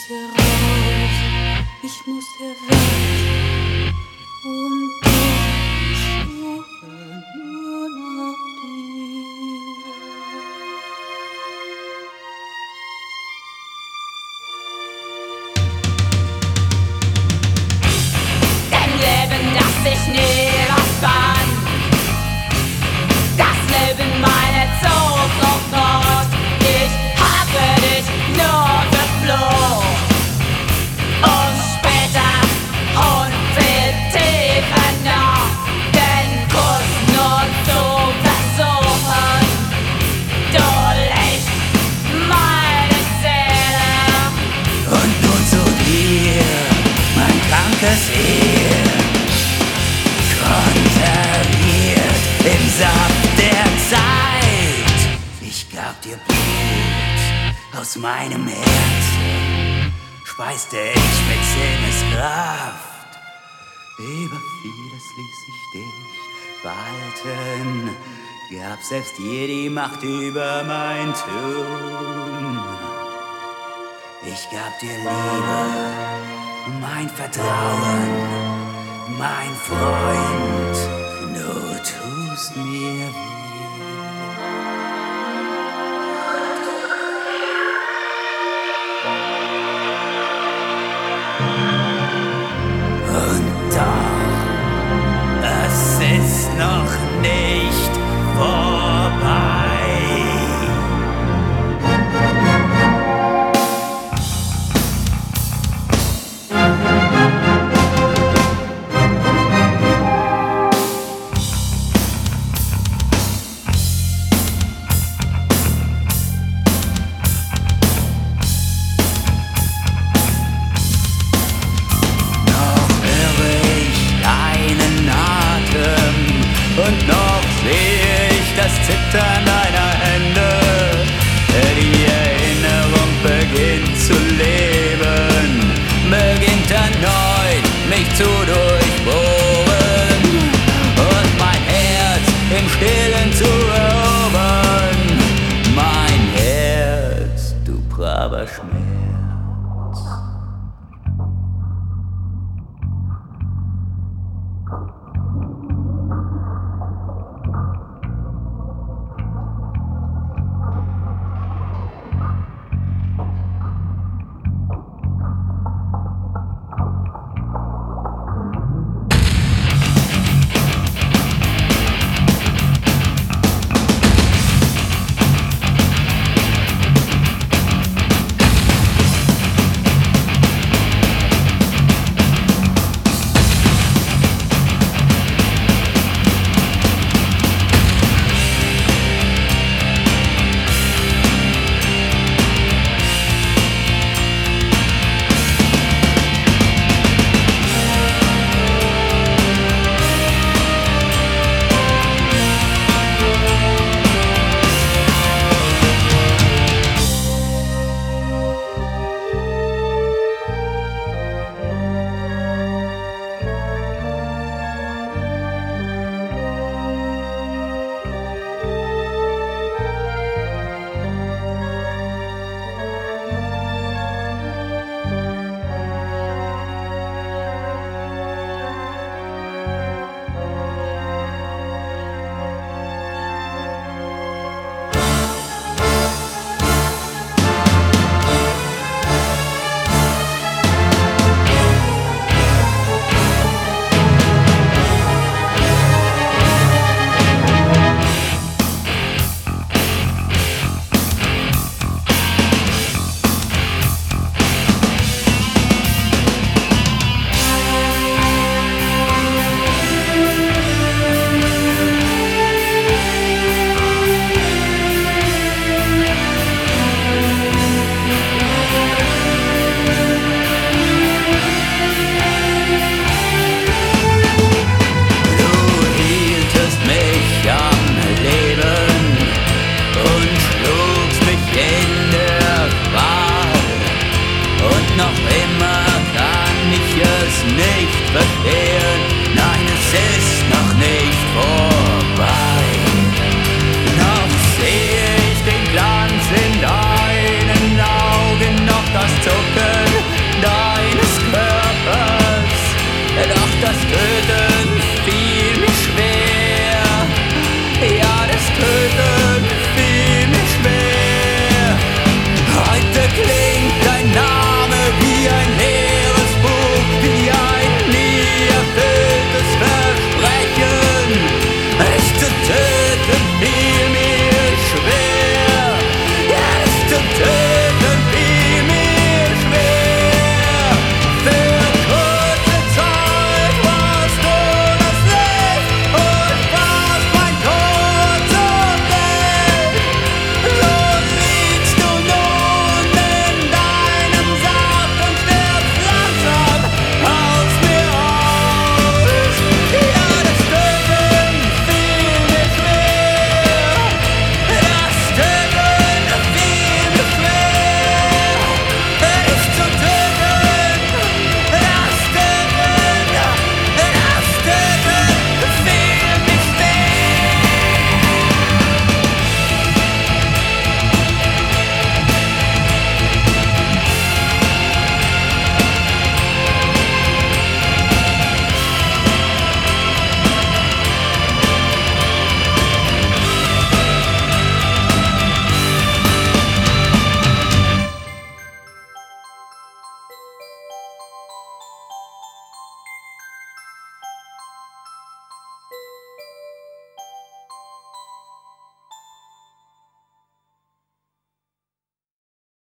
hier raus, ich muss hier weg und ich suche nur nach dir. Dein Leben, das ich nie was fand, das Leben meine Zuflucht, ich habe dich nur geflohen. Und später und viel tiefer noch den Kuss nur zu versuchen. Du Licht, meine Seele. Und nun zu dir, mein krankes Heer, konterniert im Saft der Zeit. Ich gab dir Blut aus meinem Herzen, speiste ich mit Sinneskraft. Über vieles ließ ich dich walten, gab selbst dir die Macht über mein Tun. Ich gab dir Liebe, mein Vertrauen, mein Freund, du tust mir weh. Und doch, es ist noch nicht vorbei. Und noch sehe ich das Zittern deiner Hände. Die Erinnerung beginnt zu leben, beginnt erneut mich zu durchbohren und mein Herz im Stillen zu erobern. Mein Herz, du braver Schmerz. Noch immer kann ich es nicht verstehen. Nein, es ist noch nicht vorbei.